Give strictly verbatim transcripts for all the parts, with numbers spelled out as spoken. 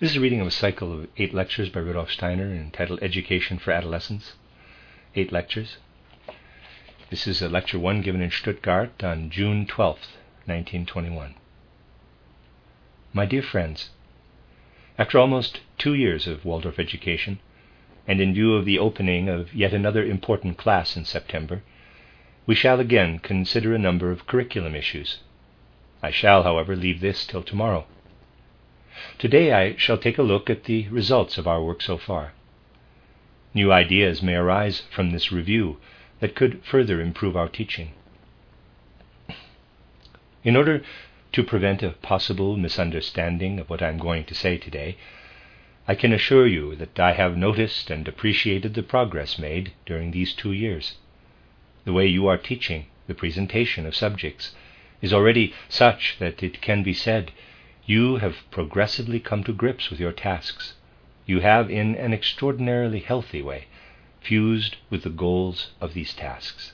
This is a reading of a cycle of eight lectures by Rudolf Steiner entitled Education for Adolescents. Eight lectures. This is a lecture one given in Stuttgart on June twelfth, nineteen twenty-one. My dear friends, after almost two years of Waldorf education, and in view of the opening of yet another important class in September, we shall again consider a number of curriculum issues. I shall, however, leave this till tomorrow. Today I shall take a look at the results of our work so far. New ideas may arise from this review that could further improve our teaching. In order to prevent a possible misunderstanding of what I am going to say today, I can assure you that I have noticed and appreciated the progress made during these two years. The way you are teaching the presentation of subjects is already such that it can be said you have progressively come to grips with your tasks. You have, in an extraordinarily healthy way, fused with the goals of these tasks.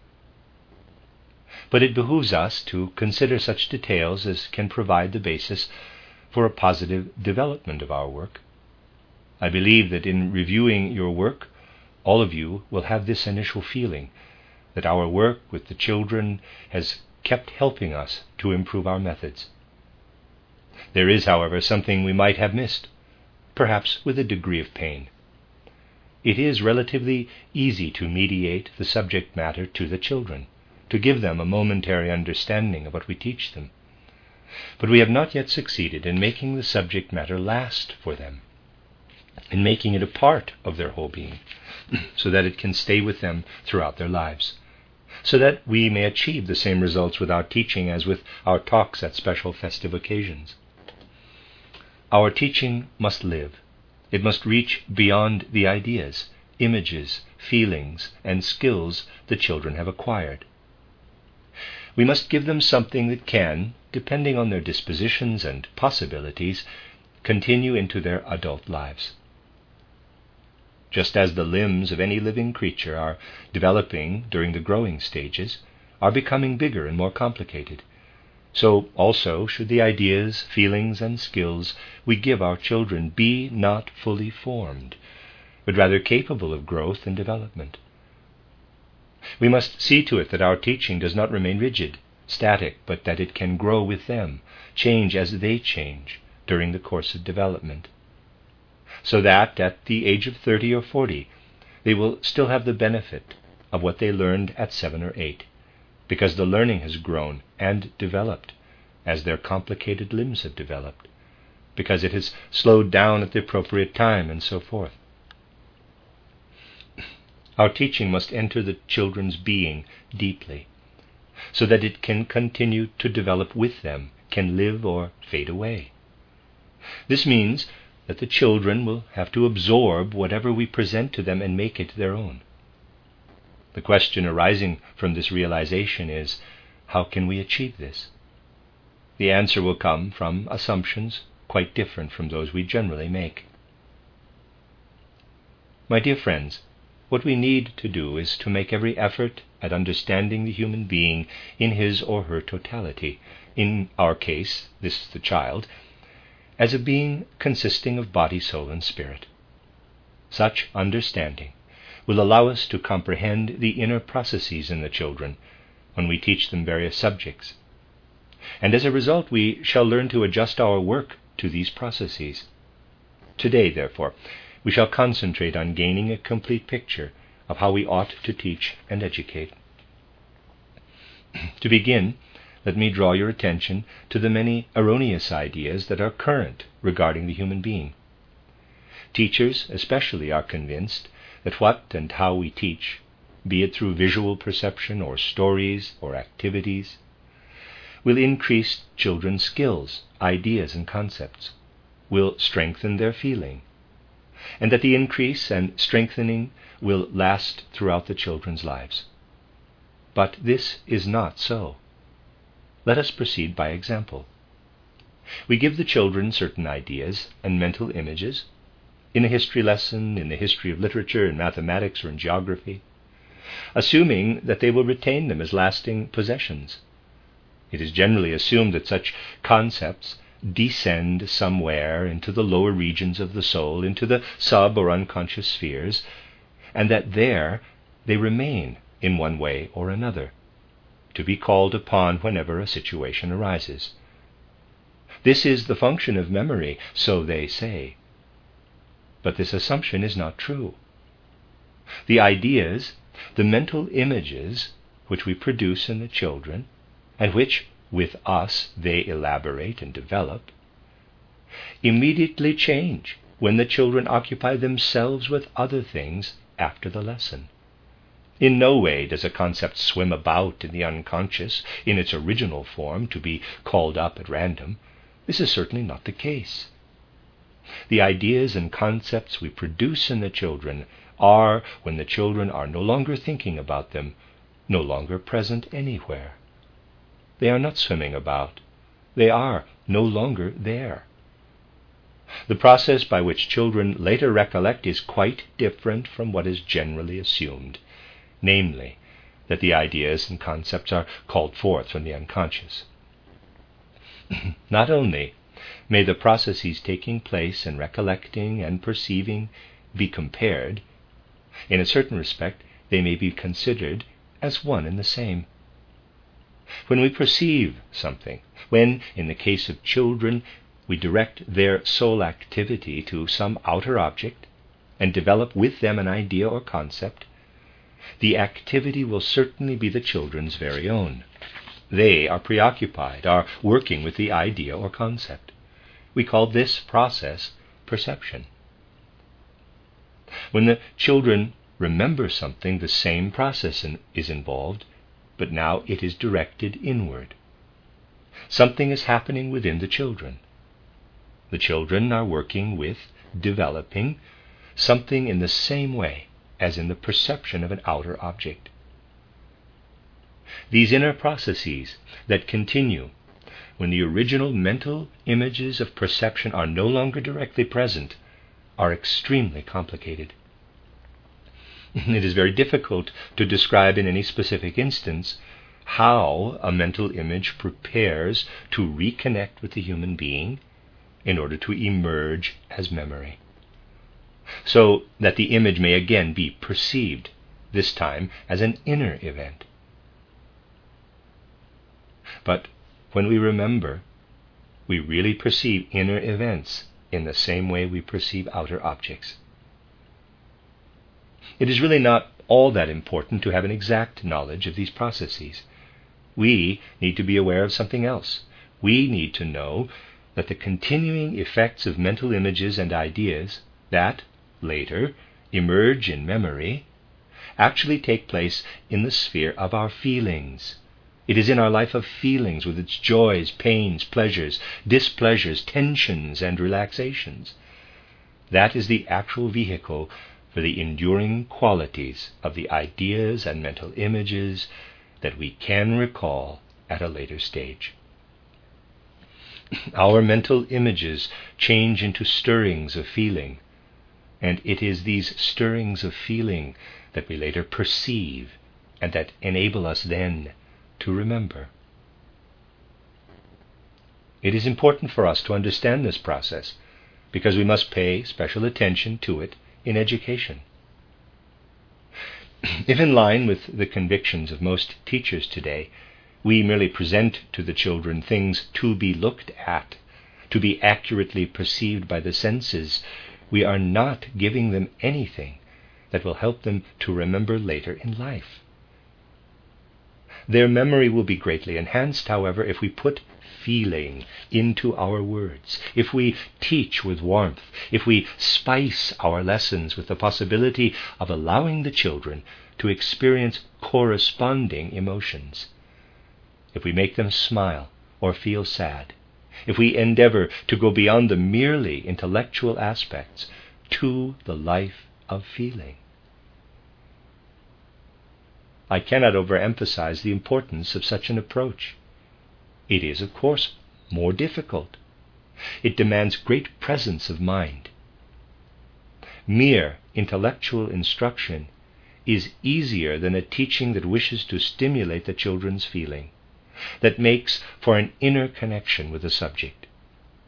But it behooves us to consider such details as can provide the basis for a positive development of our work. I believe that in reviewing your work, all of you will have this initial feeling that our work with the children has kept helping us to improve our methods. There is, however, something we might have missed, perhaps with a degree of pain. It is relatively easy to mediate the subject matter to the children, to give them a momentary understanding of what we teach them. But we have not yet succeeded in making the subject matter last for them, in making it a part of their whole being, so that it can stay with them throughout their lives, so that we may achieve the same results with our teaching as with our talks at special festive occasions. Our teaching must live. It must reach beyond the ideas, images, feelings, and skills the children have acquired. We must give them something that can, depending on their dispositions and possibilities, continue into their adult lives. Just as the limbs of any living creature are developing during the growing stages, are becoming bigger and more complicated, so also should the ideas, feelings, and skills we give our children be not fully formed, but rather capable of growth and development. We must see to it that our teaching does not remain rigid, static, but that it can grow with them, change as they change during the course of development, so that at the age of thirty or forty they will still have the benefit of what they learned at seven or eight, because the learning has grown and developed as their complicated limbs have developed, because it has slowed down at the appropriate time, and so forth. Our teaching must enter the children's being deeply, so that it can continue to develop with them, can live or fade away. This means that the children will have to absorb whatever we present to them and make it their own. The question arising from this realization is, how can we achieve this? The answer will come from assumptions quite different from those we generally make. My dear friends, what we need to do is to make every effort at understanding the human being in his or her totality, in our case, this the child, as a being consisting of body, soul, and spirit. Such understanding will allow us to comprehend the inner processes in the children when we teach them various subjects. And as a result, we shall learn to adjust our work to these processes. Today, therefore, we shall concentrate on gaining a complete picture of how we ought to teach and educate. To begin, let me draw your attention to the many erroneous ideas that are current regarding the human being. Teachers especially are convinced that what and how we teach, be it through visual perception or stories or activities, will increase children's skills, ideas, and concepts, will strengthen their feeling, and that the increase and strengthening will last throughout the children's lives. But this is not so. Let us proceed by example. We give the children certain ideas and mental images, in a history lesson, in the history of literature, in mathematics, or in geography, assuming that they will retain them as lasting possessions. It is generally assumed that such concepts descend somewhere into the lower regions of the soul, into the sub or unconscious spheres, and that there they remain in one way or another, to be called upon whenever a situation arises. This is the function of memory, so they say. But this assumption is not true. The ideas, the mental images which we produce in the children, and which, with us, they elaborate and develop, immediately change when the children occupy themselves with other things after the lesson. In no way does a concept swim about in the unconscious in its original form to be called up at random. This is certainly not the case. The ideas and concepts we produce in the children are, when the children are no longer thinking about them, no longer present anywhere. They are not swimming about. They are no longer there. The process by which children later recollect is quite different from what is generally assumed, namely, that the ideas and concepts are called forth from the unconscious. Not only may the processes taking place in recollecting and perceiving be compared, in a certain respect they may be considered as one and the same. When we perceive something, when, in the case of children, we direct their soul activity to some outer object and develop with them an idea or concept, the activity will certainly be the children's very own. They are preoccupied, are working with the idea or concept. We call this process perception. When the children remember something, the same process in, is involved, but now it is directed inward. Something is happening within the children. The children are working with, developing, something in the same way as in the perception of an outer object. These inner processes that continue when the original mental images of perception are no longer directly present are extremely complicated. It is very difficult to describe in any specific instance how a mental image prepares to reconnect with the human being in order to emerge as memory, so that the image may again be perceived, this time as an inner event. But when we remember, we really perceive inner events in the same way we perceive outer objects. It is really not all that important to have an exact knowledge of these processes. We need to be aware of something else. We need to know that the continuing effects of mental images and ideas that, later, emerge in memory, actually take place in the sphere of our feelings. It is in our life of feelings, with its joys, pains, pleasures, displeasures, tensions, and relaxations. That is the actual vehicle for the enduring qualities of the ideas and mental images that we can recall at a later stage. Our mental images change into stirrings of feeling, and it is these stirrings of feeling that we later perceive and that enable us then to remember. It is important for us to understand this process because we must pay special attention to it in education. If in line with the convictions of most teachers today, we merely present to the children things to be looked at, to be accurately perceived by the senses, we are not giving them anything that will help them to remember later in life. Their memory will be greatly enhanced, however, if we put feeling into our words, if we teach with warmth, if we spice our lessons with the possibility of allowing the children to experience corresponding emotions, if we make them smile or feel sad, if we endeavor to go beyond the merely intellectual aspects to the life of feeling. I cannot overemphasize the importance of such an approach. It is, of course, more difficult. It demands great presence of mind. Mere intellectual instruction is easier than a teaching that wishes to stimulate the children's feeling, that makes for an inner connection with the subject.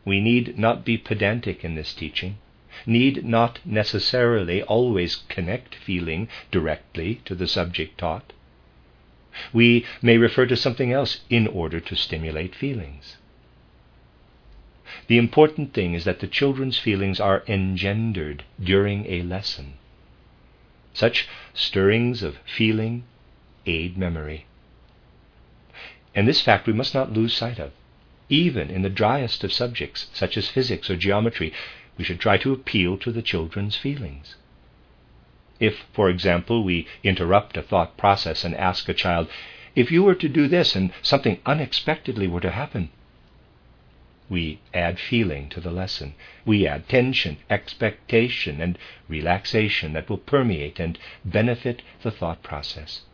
We need not be pedantic in this teaching, need not necessarily always connect feeling directly to the subject taught. We may refer to something else in order to stimulate feelings. The important thing is that the children's feelings are engendered during a lesson. Such stirrings of feeling aid memory. And this fact we must not lose sight of. Even in the driest of subjects, such as physics or geometry, we should try to appeal to the children's feelings. If, for example, we interrupt a thought process and ask a child, "If you were to do this and something unexpectedly were to happen," we add feeling to the lesson. We add tension, expectation, and relaxation that will permeate and benefit the thought process.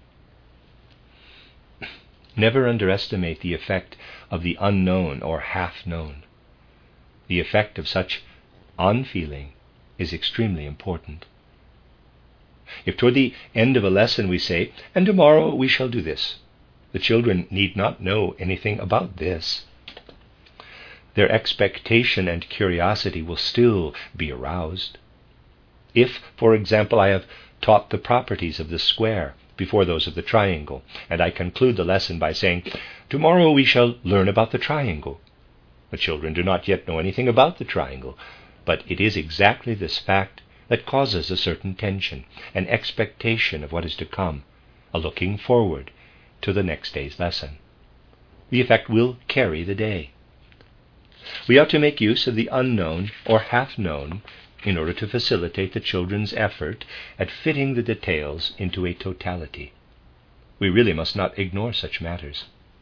Never underestimate the effect of the unknown or half-known. The effect of such on feeling is extremely important. If toward the end of a lesson we say, "And tomorrow we shall do this," the children need not know anything about this. Their expectation and curiosity will still be aroused. If, for example, I have taught the properties of the square before those of the triangle, and I conclude the lesson by saying, "Tomorrow we shall learn about the triangle," the children do not yet know anything about the triangle, but it is exactly this fact that causes a certain tension, an expectation of what is to come, a looking forward to the next day's lesson. The effect will carry the day. We ought to make use of the unknown or half-known in order to facilitate the children's effort at fitting the details into a totality. We really must not ignore such matters.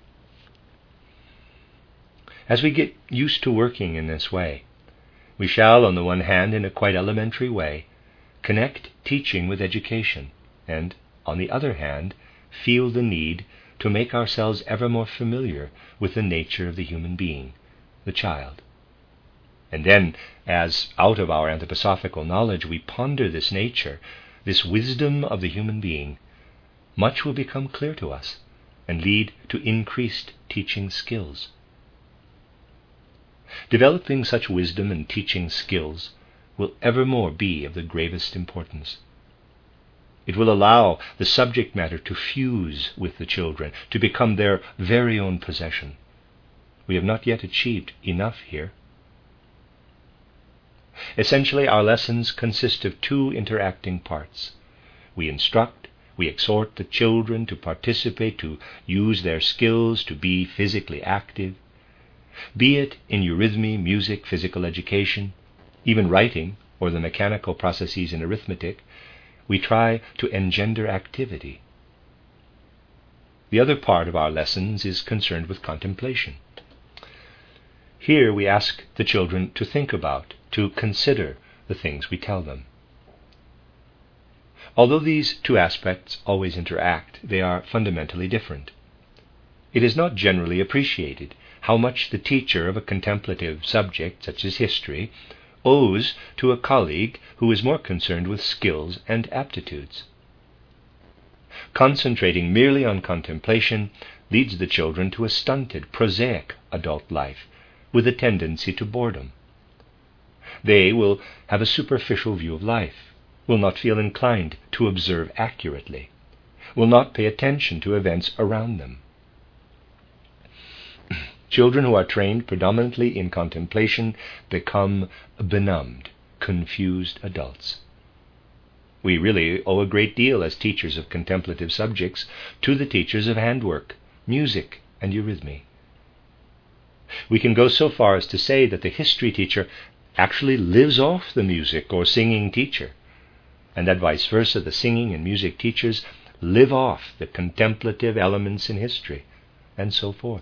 As we get used to working in this way, we shall, on the one hand, in a quite elementary way, connect teaching with education, and, on the other hand, feel the need to make ourselves ever more familiar with the nature of the human being, the child. And then, as out of our anthroposophical knowledge we ponder this nature, this wisdom of the human being, much will become clear to us and lead to increased teaching skills. Developing such wisdom and teaching skills will evermore be of the gravest importance. It will allow the subject matter to fuse with the children, to become their very own possession. We have not yet achieved enough here. Essentially, our lessons consist of two interacting parts. We instruct, we exhort the children to participate, to use their skills, to be physically active. Be it in eurythmy, music, physical education, even writing, or the mechanical processes in arithmetic, we try to engender activity. The other part of our lessons is concerned with contemplation. Here we ask the children to think about, to consider the things we tell them. Although these two aspects always interact, they are fundamentally different. It is not generally appreciated how much the teacher of a contemplative subject, such as history, owes to a colleague who is more concerned with skills and aptitudes. Concentrating merely on contemplation leads the children to a stunted, prosaic adult life, with a tendency to boredom. They will have a superficial view of life, will not feel inclined to observe accurately, will not pay attention to events around them. Children who are trained predominantly in contemplation become benumbed, confused adults. We really owe a great deal as teachers of contemplative subjects to the teachers of handwork, music, and eurythmy. We can go so far as to say that the history teacher actually lives off the music or singing teacher, and that vice versa, the singing and music teachers live off the contemplative elements in history, and so forth.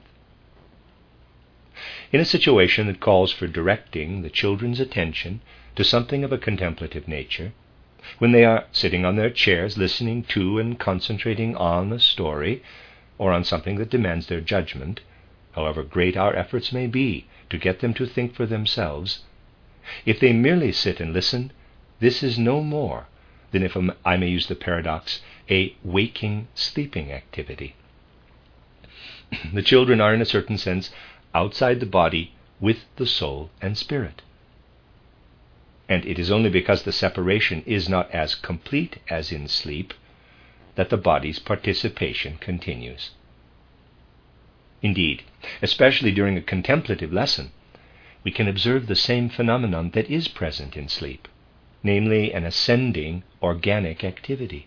In a situation that calls for directing the children's attention to something of a contemplative nature, when they are sitting on their chairs listening to and concentrating on a story, or on something that demands their judgment, however great our efforts may be to get them to think for themselves, if they merely sit and listen, this is no more than, if I may use the paradox, a waking-sleeping activity. The children are, in a certain sense, outside the body, with the soul and spirit. And it is only because the separation is not as complete as in sleep that the body's participation continues. Indeed, especially during a contemplative lesson, we can observe the same phenomenon that is present in sleep, namely an ascending organic activity.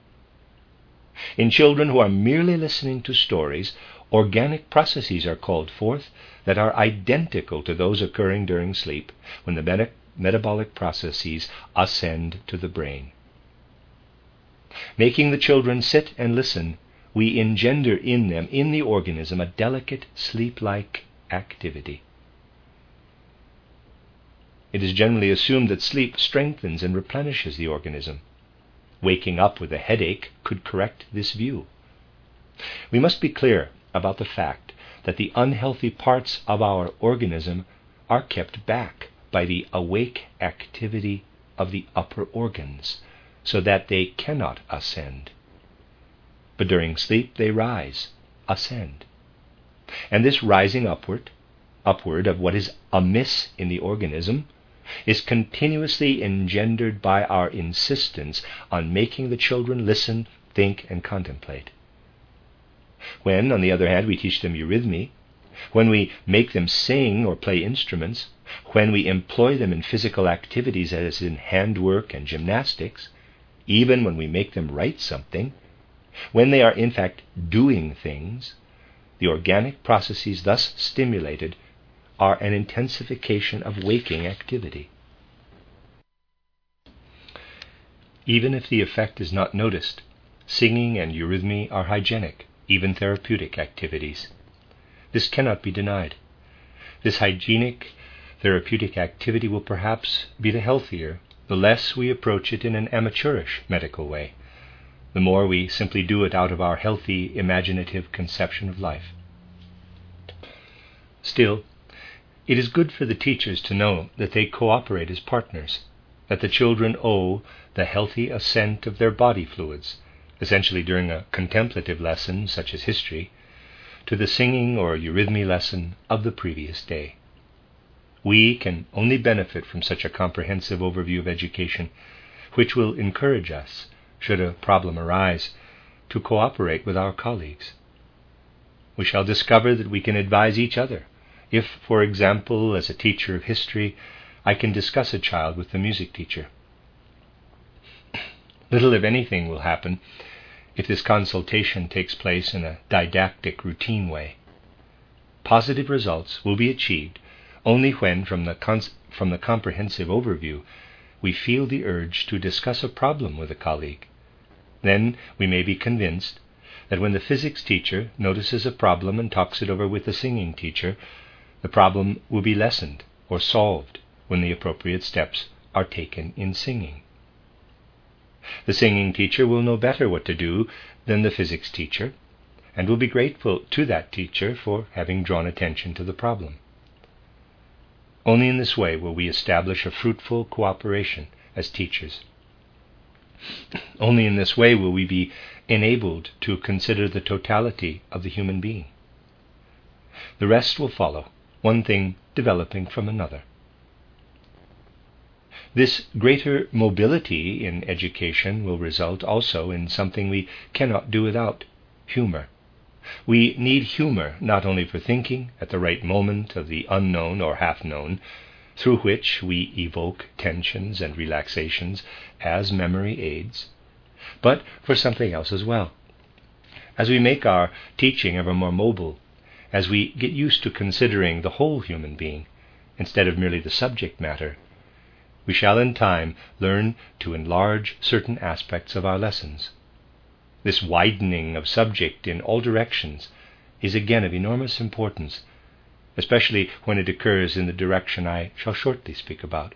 In children who are merely listening to stories, organic processes are called forth that are identical to those occurring during sleep when the meta- metabolic processes ascend to the brain. Making the children sit and listen, we engender in them, in the organism, a delicate sleep-like activity. It is generally assumed that sleep strengthens and replenishes the organism. Waking up with a headache could correct this view. We must be clear about the fact that the unhealthy parts of our organism are kept back by the awake activity of the upper organs, so that they cannot ascend. But during sleep they rise, ascend. And this rising upward, upward of what is amiss in the organism, is continuously engendered by our insistence on making the children listen, think, and contemplate. When, on the other hand, we teach them eurythmy, when we make them sing or play instruments, when we employ them in physical activities as in handwork and gymnastics, even when we make them write something, when they are in fact doing things, the organic processes thus stimulated are an intensification of waking activity. Even if the effect is not noticed, singing and eurythmy are hygienic, even therapeutic activities. This cannot be denied. This hygienic, therapeutic activity will perhaps be the healthier the less we approach it in an amateurish medical way, the more we simply do it out of our healthy, imaginative conception of life. Still, it is good for the teachers to know that they cooperate as partners, that the children owe the healthy ascent of their body fluids, essentially during a contemplative lesson such as history, to the singing or eurythmy lesson of the previous day. We can only benefit from such a comprehensive overview of education, which will encourage us, should a problem arise, to cooperate with our colleagues. We shall discover that we can advise each other. If, for example, as a teacher of history, I can discuss a child with the music teacher. Little, if anything, will happen if this consultation takes place in a didactic, routine way. Positive results will be achieved only when, from the, cons- from the comprehensive overview, we feel the urge to discuss a problem with a colleague. Then we may be convinced that when the physics teacher notices a problem and talks it over with the singing teacher, the problem will be lessened or solved when the appropriate steps are taken in singing. The singing teacher will know better what to do than the physics teacher, and will be grateful to that teacher for having drawn attention to the problem. Only in this way will we establish a fruitful cooperation as teachers. Only in this way will we be enabled to consider the totality of the human being. The rest will follow, one thing developing from another. This greater mobility in education will result also in something we cannot do without: humor. We need humor not only for thinking at the right moment of the unknown or half-known, through which we evoke tensions and relaxations as memory aids, but for something else as well. As we make our teaching ever more mobile, as we get used to considering the whole human being instead of merely the subject matter, we shall in time learn to enlarge certain aspects of our lessons. This widening of subject in all directions is again of enormous importance, especially when it occurs in the direction I shall shortly speak about.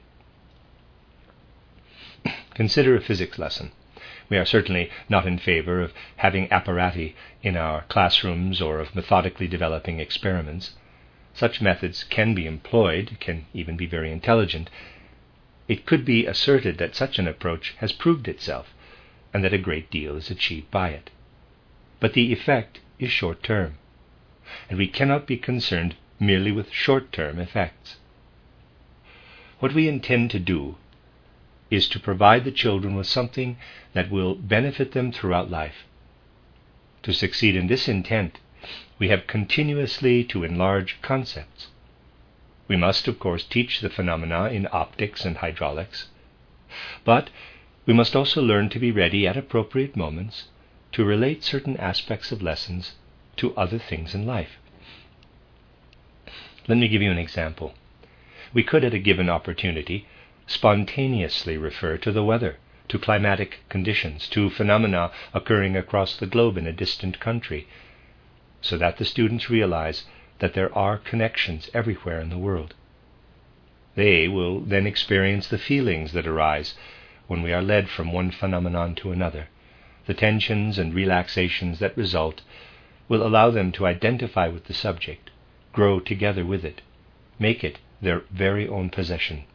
Consider a physics lesson. We are certainly not in favor of having apparati in our classrooms or of methodically developing experiments. Such methods can be employed, can even be very intelligent. It could be asserted that such an approach has proved itself, and that a great deal is achieved by it. But the effect is short-term, and we cannot be concerned merely with short-term effects. What we intend to do is to provide the children with something that will benefit them throughout life. To succeed in this intent, we have continuously to enlarge concepts. We must, of course, teach the phenomena in optics and hydraulics, but we must also learn to be ready at appropriate moments to relate certain aspects of lessons to other things in life. Let me give you an example. We could, at a given opportunity, spontaneously refer to the weather, to climatic conditions, to phenomena occurring across the globe in a distant country, so that the students realize that there are connections everywhere in the world. They will then experience the feelings that arise when we are led from one phenomenon to another. The tensions and relaxations that result will allow them to identify with the subject, grow together with it, make it their very own possession.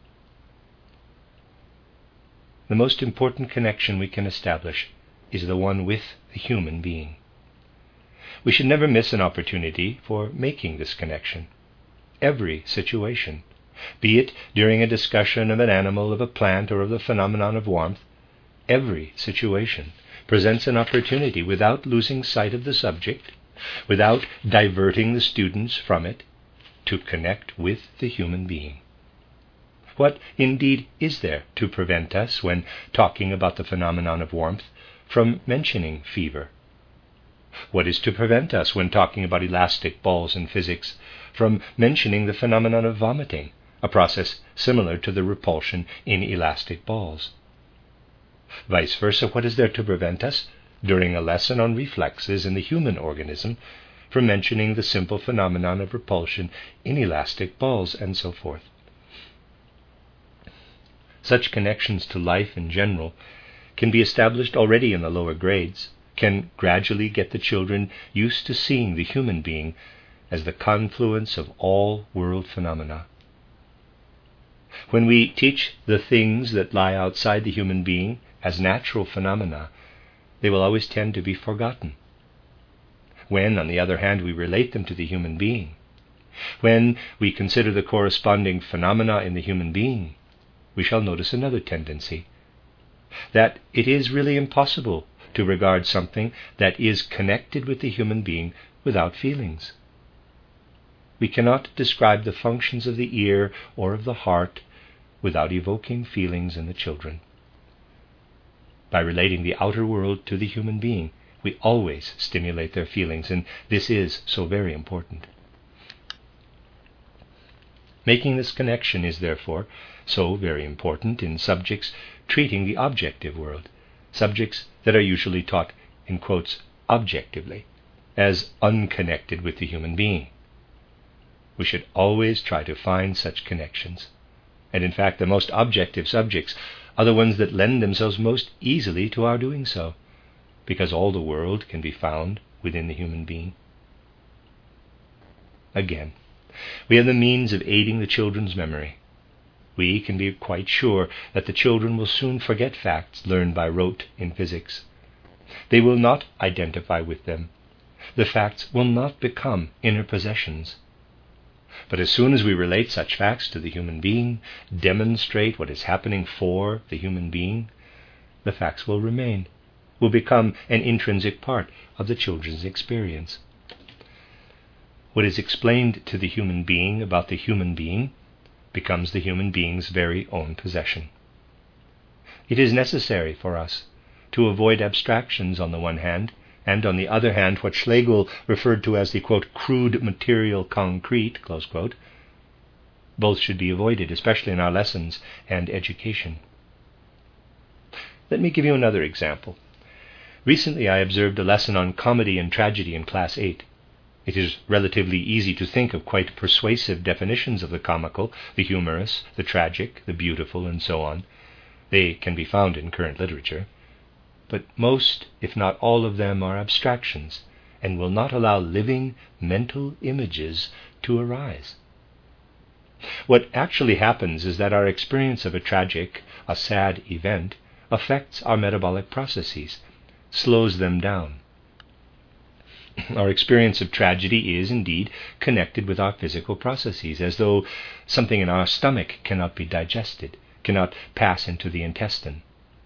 The most important connection we can establish is the one with the human being. We should never miss an opportunity for making this connection. Every situation, be it during a discussion of an animal, of a plant, or of the phenomenon of warmth, every situation presents an opportunity, without losing sight of the subject, without diverting the students from it, to connect with the human being. What indeed is there to prevent us, when talking about the phenomenon of warmth, from mentioning fever? What is to prevent us, when talking about elastic balls in physics, from mentioning the phenomenon of vomiting, a process similar to the repulsion in elastic balls? Vice versa, what is there to prevent us, during a lesson on reflexes in the human organism, from mentioning the simple phenomenon of repulsion in elastic balls, and so forth? Such connections to life in general can be established already in the lower grades, can gradually get the children used to seeing the human being as the confluence of all world phenomena. When we teach the things that lie outside the human being as natural phenomena, they will always tend to be forgotten. When, on the other hand, we relate them to the human being, when we consider the corresponding phenomena in the human being, we shall notice another tendency, that it is really impossible to regard something that is connected with the human being without feelings. We cannot describe the functions of the ear or of the heart without evoking feelings in the children. By relating the outer world to the human being, we always stimulate their feelings, and this is so very important. Making this connection is therefore so very important in subjects treating the objective world, subjects that are usually taught, in quotes, objectively, as unconnected with the human being. We should always try to find such connections, and in fact the most objective subjects are the ones that lend themselves most easily to our doing so, because all the world can be found within the human being. Again, we have the means of aiding the children's memory. We can be quite sure that the children will soon forget facts learned by rote in physics. They will not identify with them. The facts will not become inner possessions. But as soon as we relate such facts to the human being, demonstrate what is happening for the human being, the facts will remain, will become an intrinsic part of the children's experience. What is explained to the human being about the human being becomes the human being's very own possession. It is necessary for us to avoid abstractions on the one hand, and on the other hand what Schlegel referred to as the, quote, crude material concrete, close quote. Both should be avoided, especially in our lessons and education. Let me give you another example. Recently I observed a lesson on comedy and tragedy in Class eight. It is relatively easy to think of quite persuasive definitions of the comical, the humorous, the tragic, the beautiful, and so on. They can be found in current literature. But most, if not all of them, are abstractions and will not allow living mental images to arise. What actually happens is that our experience of a tragic, a sad event affects our metabolic processes, slows them down. Our experience of tragedy is, indeed, connected with our physical processes, as though something in our stomach cannot be digested, cannot pass into the intestine.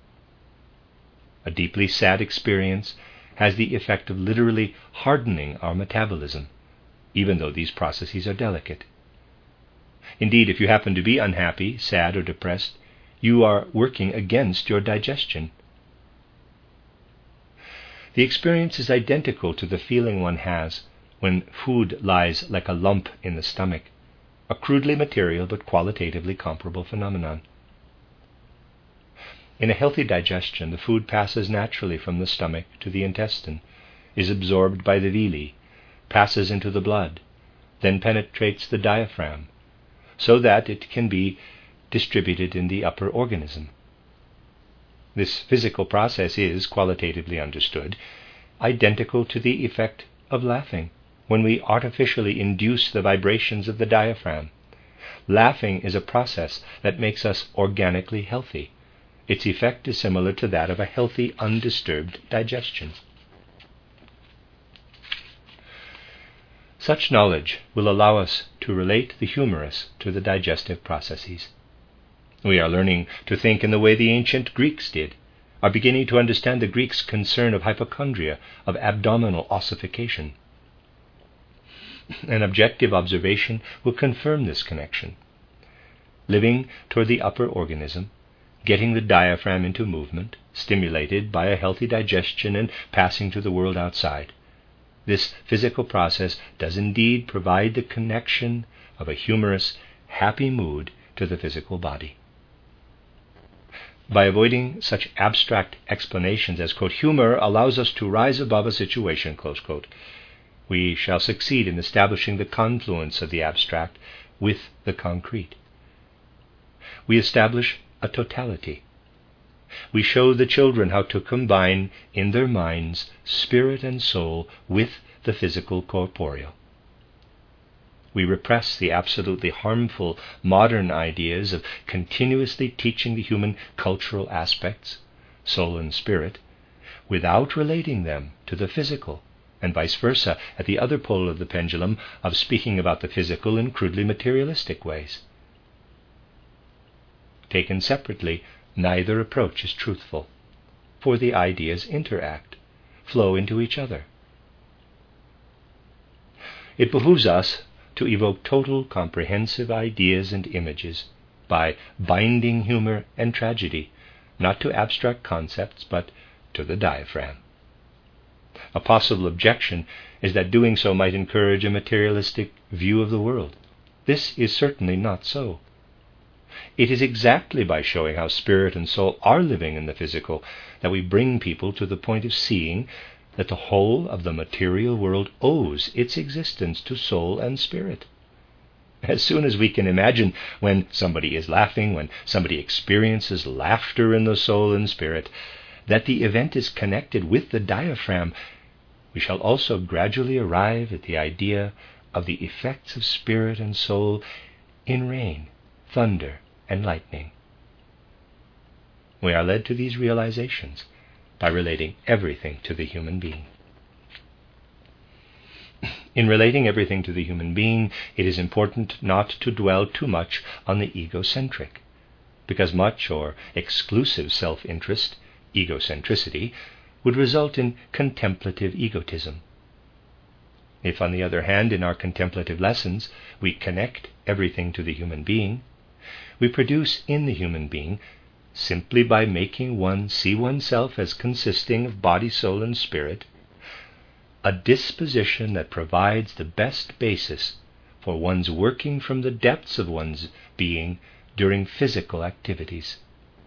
A deeply sad experience has the effect of literally hardening our metabolism, even though these processes are delicate. Indeed, if you happen to be unhappy, sad, or depressed, you are working against your digestion. The experience is identical to the feeling one has when food lies like a lump in the stomach, a crudely material but qualitatively comparable phenomenon. In a healthy digestion, the food passes naturally from the stomach to the intestine, is absorbed by the villi, passes into the blood, then penetrates the diaphragm, so that it can be distributed in the upper organism. This physical process is, qualitatively understood, identical to the effect of laughing, when we artificially induce the vibrations of the diaphragm. Laughing is a process that makes us organically healthy. Its effect is similar to that of a healthy, undisturbed digestion. Such knowledge will allow us to relate the humorous to the digestive processes. We are learning to think in the way the ancient Greeks did, are beginning to understand the Greeks' concern of hypochondria, of abdominal ossification. An objective observation will confirm this connection. Living toward the upper organism, getting the diaphragm into movement, stimulated by a healthy digestion and passing to the world outside, this physical process does indeed provide the connection of a humorous, happy mood to the physical body. By avoiding such abstract explanations as, quote, humor allows us to rise above a situation, close quote, we shall succeed in establishing the confluence of the abstract with the concrete. We establish a totality. We show the children how to combine in their minds spirit and soul with the physical corporeal. We repress the absolutely harmful modern ideas of continuously teaching the human cultural aspects, soul and spirit, without relating them to the physical, and vice versa, at the other pole of the pendulum of speaking about the physical in crudely materialistic ways. Taken separately, neither approach is truthful, for the ideas interact, flow into each other. It behooves us to evoke total, comprehensive ideas and images by binding humor and tragedy, not to abstract concepts, but to the diaphragm. A possible objection is that doing so might encourage a materialistic view of the world. This is certainly not so. It is exactly by showing how spirit and soul are living in the physical that we bring people to the point of seeing that the whole of the material world owes its existence to soul and spirit. As soon as we can imagine when somebody is laughing, when somebody experiences laughter in the soul and spirit, that the event is connected with the diaphragm, we shall also gradually arrive at the idea of the effects of spirit and soul in rain, thunder, and lightning. We are led to these realizations by relating everything to the human being. In relating everything to the human being, it is important not to dwell too much on the egocentric, because much or exclusive self-interest, egocentricity, would result in contemplative egotism. If, on the other hand, in our contemplative lessons, we connect everything to the human being, we produce in the human being, simply by making one see oneself as consisting of body, soul, and spirit, a disposition that provides the best basis for one's working from the depths of one's being during physical activities.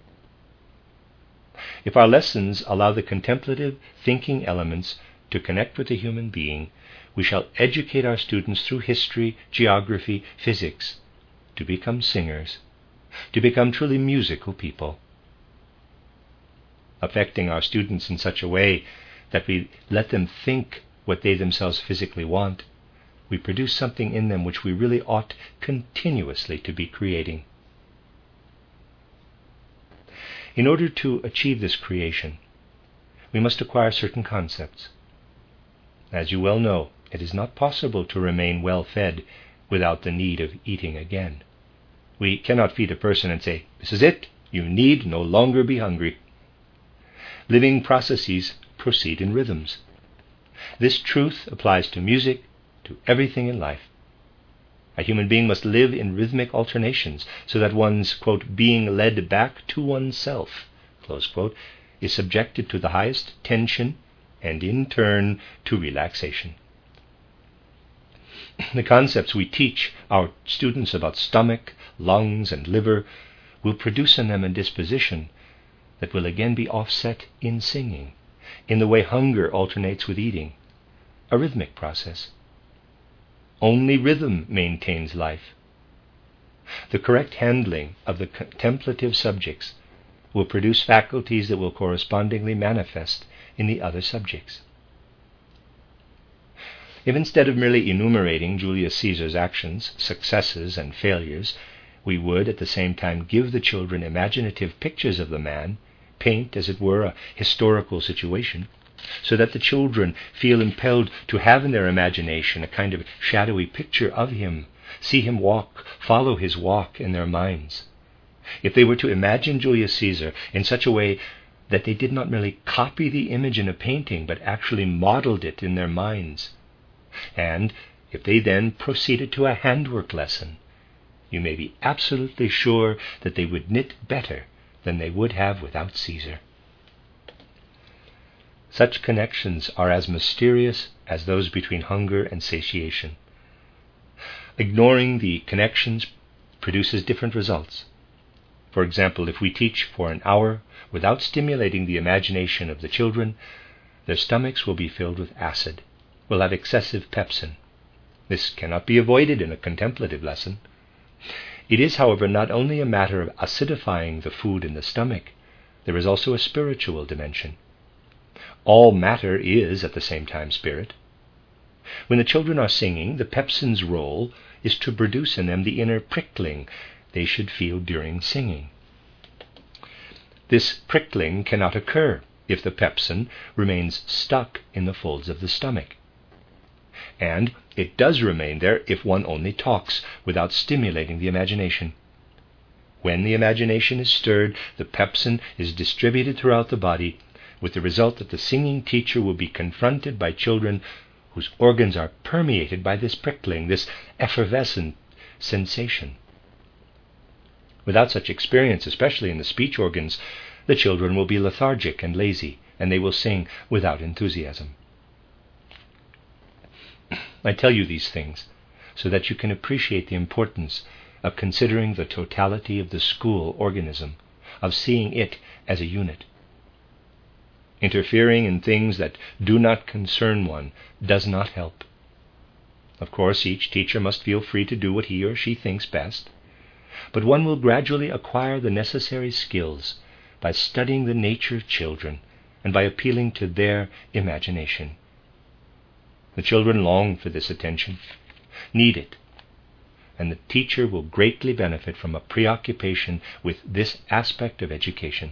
If our lessons allow the contemplative thinking elements to connect with the human being, we shall educate our students through history, geography, physics, to become singers, to become truly musical people. Affecting our students in such a way that we let them think what they themselves physically want, we produce something in them which we really ought continuously to be creating. In order to achieve this creation, we must acquire certain concepts. As you well know, it is not possible to remain well fed without the need of eating again. We cannot feed a person and say, "This is it, you need no longer be hungry." Living processes proceed in rhythms. This truth applies to music, to everything in life. A human being must live in rhythmic alternations so that one's, quote, being led back to oneself, close quote, is subjected to the highest tension and in turn to relaxation. The concepts we teach our students about stomach, lungs, and liver will produce in them a disposition that will again be offset in singing, in the way hunger alternates with eating, a rhythmic process. Only rhythm maintains life. The correct handling of the contemplative subjects will produce faculties that will correspondingly manifest in the other subjects. If instead of merely enumerating Julius Caesar's actions, successes, and failures, we would at the same time give the children imaginative pictures of the man, paint, as it were, a historical situation, so that the children feel impelled to have in their imagination a kind of shadowy picture of him, see him walk, follow his walk in their minds. If they were to imagine Julius Caesar in such a way that they did not merely copy the image in a painting, but actually modeled it in their minds, and if they then proceeded to a handwork lesson, you may be absolutely sure that they would knit better than they would have without Caesar. Such connections are as mysterious as those between hunger and satiation. Ignoring the connections produces different results. For example, if we teach for an hour without stimulating the imagination of the children, their stomachs will be filled with acid, will have excessive pepsin. This cannot be avoided in a contemplative lesson. It is, however, not only a matter of acidifying the food in the stomach, there is also a spiritual dimension. All matter is at the same time spirit. When the children are singing, the pepsin's role is to produce in them the inner prickling they should feel during singing. This prickling cannot occur if the pepsin remains stuck in the folds of the stomach. And it does remain there if one only talks without stimulating the imagination. When the imagination is stirred, the pepsin is distributed throughout the body, with the result that the singing teacher will be confronted by children whose organs are permeated by this prickling, this effervescent sensation. Without such experience, especially in the speech organs, the children will be lethargic and lazy, and they will sing without enthusiasm. I tell you these things so that you can appreciate the importance of considering the totality of the school organism, of seeing it as a unit. Interfering in things that do not concern one does not help. Of course, each teacher must feel free to do what he or she thinks best, but one will gradually acquire the necessary skills by studying the nature of children and by appealing to their imagination. The children long for this attention, need it, and the teacher will greatly benefit from a preoccupation with this aspect of education.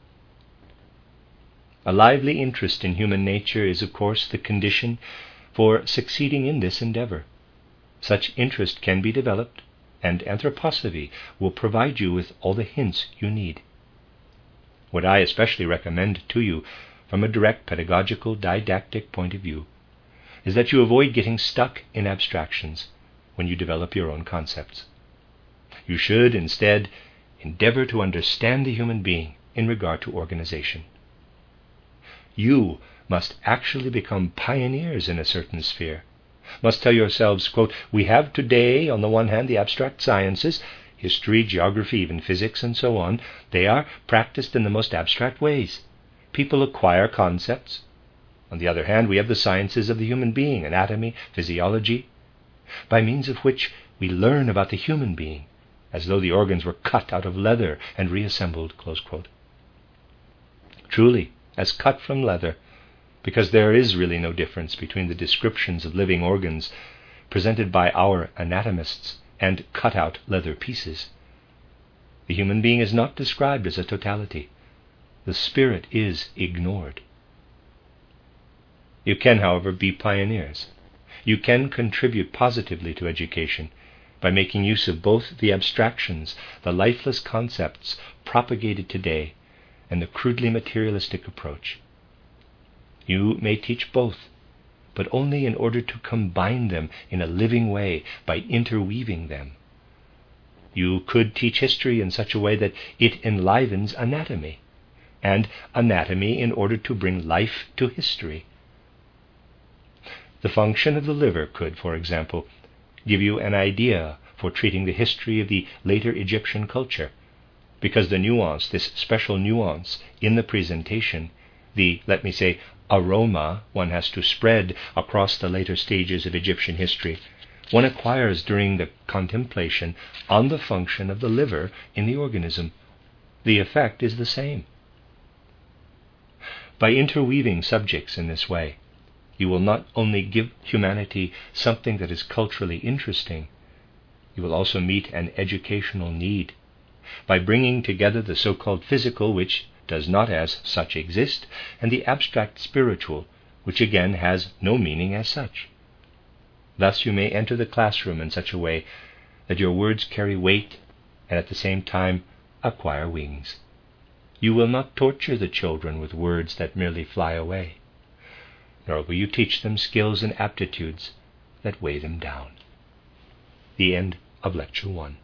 A lively interest in human nature is, of course, the condition for succeeding in this endeavor. Such interest can be developed, and anthroposophy will provide you with all the hints you need. What I especially recommend to you from a direct pedagogical didactic point of view is that you avoid getting stuck in abstractions when you develop your own concepts. You should instead endeavor to understand the human being in regard to organization. You must actually become pioneers in a certain sphere, must tell yourselves, quote, we have today, on the one hand, the abstract sciences, history, geography, even physics, and so on. They are practiced in the most abstract ways. People acquire concepts. On the other hand, we have the sciences of the human being, anatomy, physiology, by means of which we learn about the human being, as though the organs were cut out of leather and reassembled, close quote. Truly, as cut from leather, because there is really no difference between the descriptions of living organs presented by our anatomists and cut-out leather pieces. The human being is not described as a totality. The spirit is ignored. You can, however, be pioneers. You can contribute positively to education by making use of both the abstractions, the lifeless concepts propagated today, and the crudely materialistic approach. You may teach both, but only in order to combine them in a living way by interweaving them. You could teach history in such a way that it enlivens anatomy, and anatomy in order to bring life to history. The function of the liver could, for example, give you an idea for treating the history of the later Egyptian culture, because the nuance, this special nuance in the presentation, the, let me say, aroma one has to spread across the later stages of Egyptian history, one acquires during the contemplation on the function of the liver in the organism. The effect is the same. By interweaving subjects in this way, you will not only give humanity something that is culturally interesting, you will also meet an educational need by bringing together the so-called physical, which does not as such exist, and the abstract spiritual, which again has no meaning as such. Thus you may enter the classroom in such a way that your words carry weight and at the same time acquire wings. You will not torture the children with words that merely fly away, nor will you teach them skills and aptitudes that weigh them down. The end of Lecture one.